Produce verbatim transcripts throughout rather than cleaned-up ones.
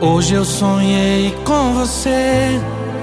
Hoje eu sonhei com você,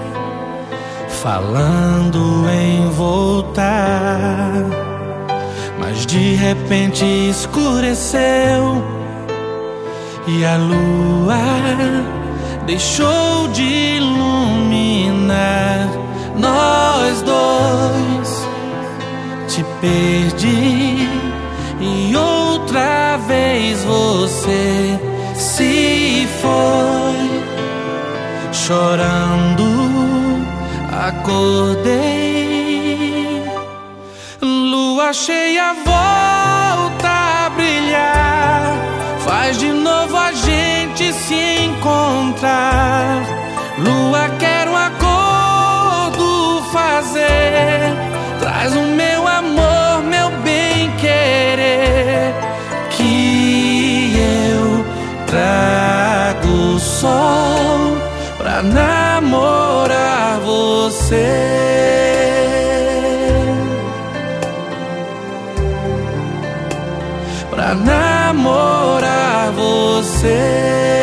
falando em voltar, mas de repente escureceu e a lua deixou de iluminar. Nós dois, te perdi e outra vez você se foi. Chorando acordei, lua cheia volta a brilhar, faz de novo a gente se encontrar. Lua, quero um acordo fazer, traz o meu amor, meu bem querer, que eu trago o sol pra namorar você, pra namorar você.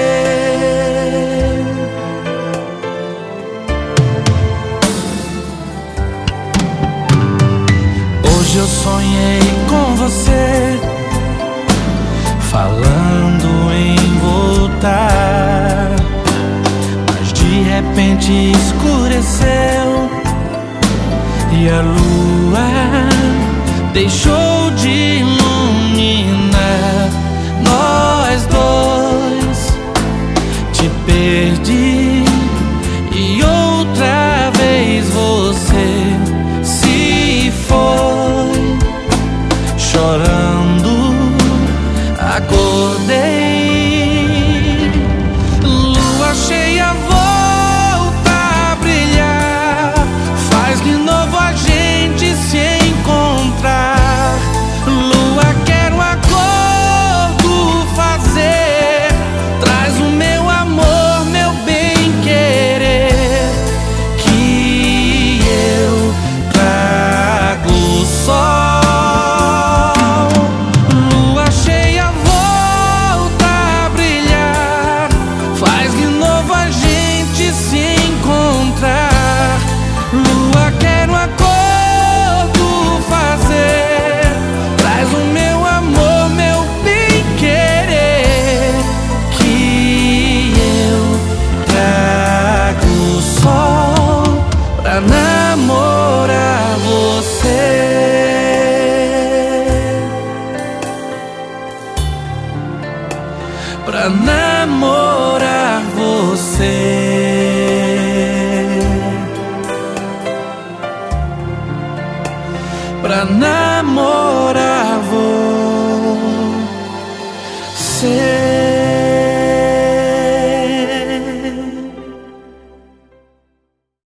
Hoje eu sonhei com você, falando em voltar, mas de repente escureceu e a lua deixou de iluminar. Nós dois, te perdi e outra vez você se foi. Chorando acordei, lua cheia volta a brilhar, faz de novo a gente se encontrar. Lua, quero um acordo fazer, traz o meu amor, meu bem querer, que eu trago o sol. Pra namorar você, pra namorar você, pra namorar